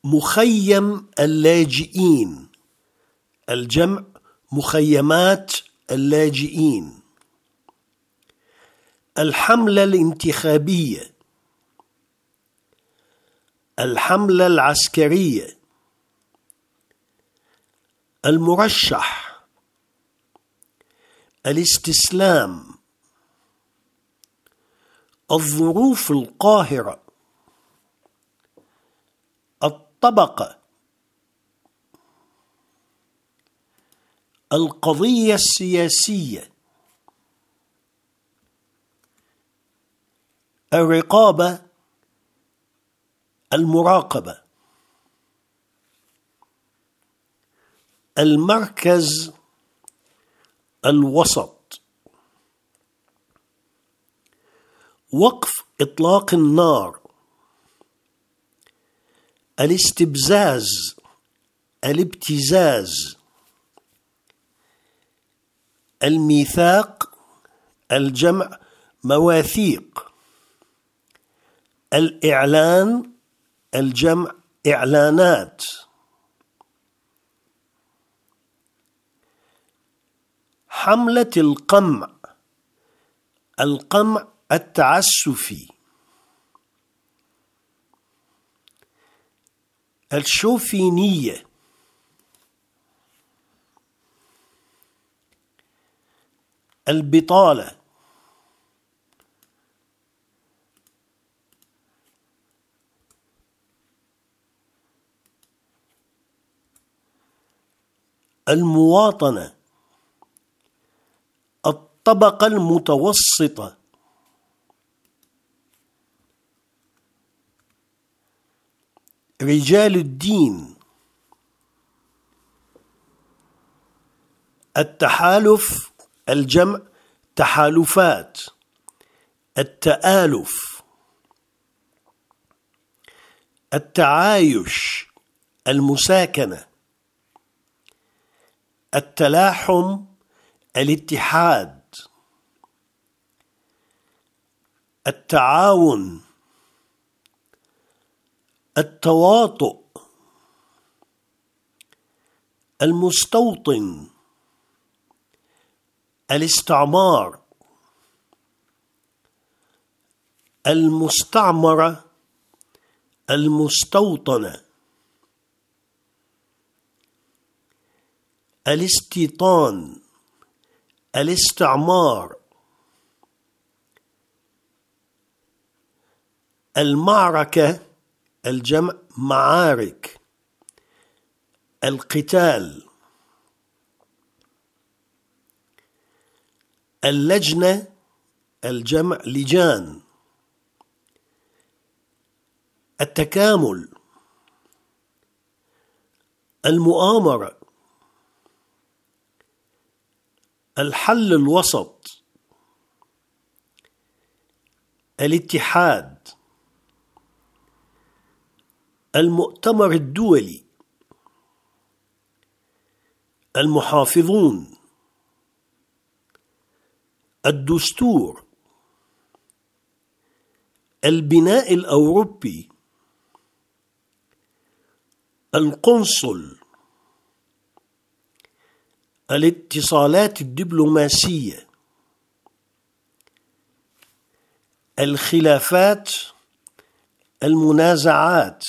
مخيم اللاجئين، الجمع مخيمات اللاجئين. الحملة الانتخابية، الحملة العسكرية. المرشح، الاستسلام. الظروف القاهرة. الطبقة. القضية السياسية. الرقابة، المراقبة. المركز الوسط. وقف إطلاق النار. الاستبزاز، الابتزاز. الميثاق، الجمع مواثيق. الإعلان، الجمع إعلانات. حملة القمع، القمع التعسفي. الشوفينية. البطالة. المواطنة. الطبقة المتوسطة. رجال الدين. التحالف، الجمع تحالفات. التآلف. التعايش، المساكنة. التلاحم، الاتحاد. التعاون. التواطؤ. المستوطن. الاستعمار. المستعمرة، المستوطنة. الاستيطان، الاستعمار. المعركة، الجمع معارك. القتال. اللجنة، الجمع لجان. التكامل. المؤامرة. الحل الوسط. الاتحاد. المؤتمر الدولي. المحافظون. الدستور. البناء الأوروبي. القنصل. الاتصالات الدبلوماسية. الخلافات، المنازعات.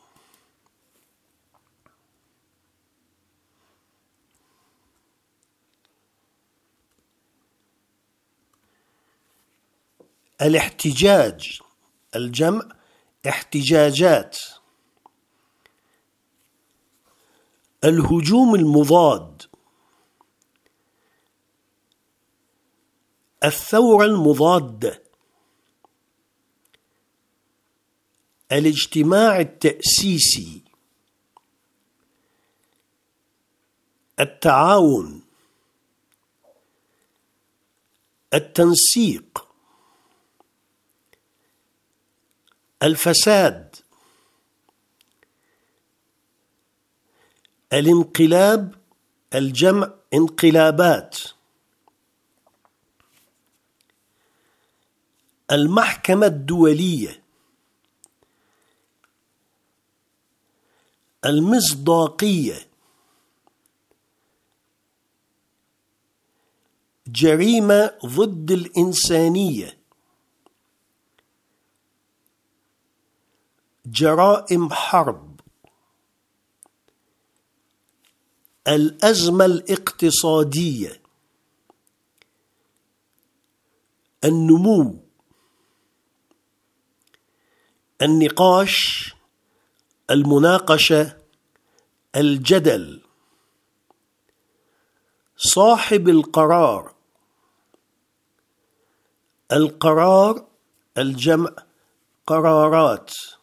الاحتجاج، الجمع احتجاجات. الهجوم المضاد. الثورة المضادة. الاجتماع التأسيسي. التعاون. التنسيق. الفساد. الانقلاب، الجمع انقلابات. المحكمة الدولية. المصداقية، جريمة ضد الإنسانية، جرائم حرب، الأزمة الاقتصادية، النمو، النقاش، المناقشة، الجدل، صاحب القرار، القرار الجمع قرارات.